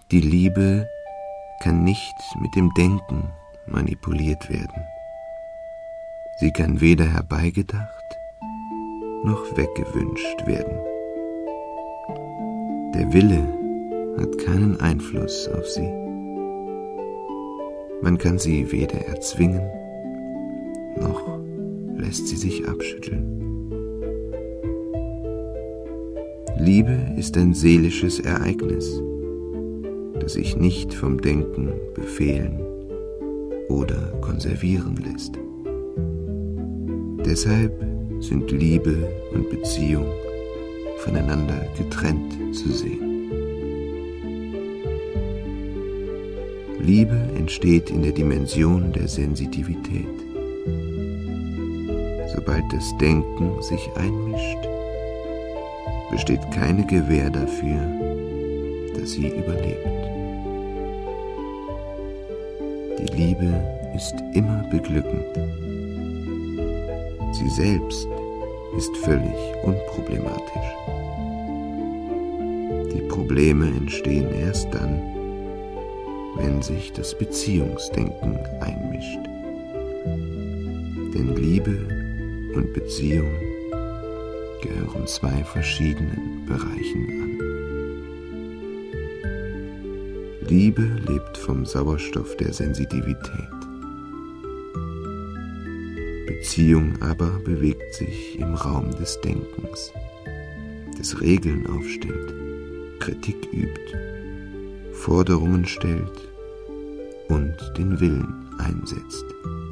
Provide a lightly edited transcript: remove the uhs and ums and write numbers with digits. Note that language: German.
Die Liebe kann nicht mit dem Denken manipuliert werden. Sie kann weder herbeigedacht noch weggewünscht werden. Der Wille hat keinen Einfluss auf sie. Man kann sie weder erzwingen, noch lässt sie sich abschütteln. Liebe ist ein seelisches Ereignis, das sich nicht vom Denken befehlen oder konservieren lässt. Deshalb sind Liebe und Beziehung voneinander getrennt zu sehen. Liebe entsteht in der Dimension der Sensitivität. Sobald das Denken sich einmischt, besteht keine Gewähr dafür, dass sie überlebt. Die Liebe ist immer beglückend. Sie selbst ist völlig unproblematisch. Die Probleme entstehen erst dann, wenn sich das Beziehungsdenken einmischt. Denn Liebe und Beziehung gehören zwei verschiedenen Bereichen an. Liebe lebt vom Sauerstoff der Sensitivität. Beziehung aber bewegt sich im Raum des Denkens, das Regeln aufstellt, Kritik übt, Forderungen stellt und den Willen einsetzt.